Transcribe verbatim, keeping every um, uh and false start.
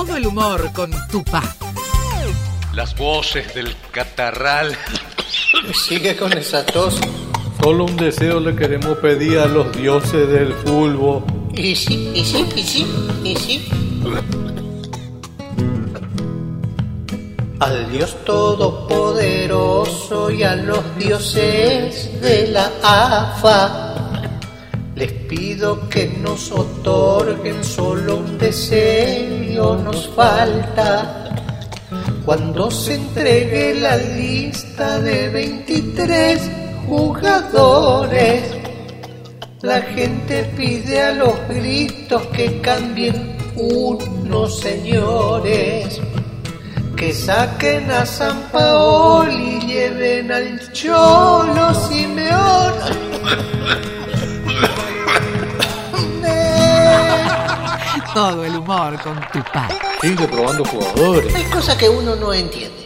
Todo el humor con Tupá. Las voces del catarral. Sigue con esa tos. Solo un deseo le queremos pedir a los dioses del fútbol. Y sí, y sí, y sí, y sí. Al Dios Todopoderoso y a los dioses de la A F A les pido que nos otorguen solo un deseo, nos falta. Cuando se entregue la lista de veintitrés jugadores, la gente pide a los gritos que cambien unos señores, que saquen a Sampaoli y lleven al Cholo Simeón. Todo el humor con Tupá. Sigue probando jugadores. Hay cosas que uno no entiende.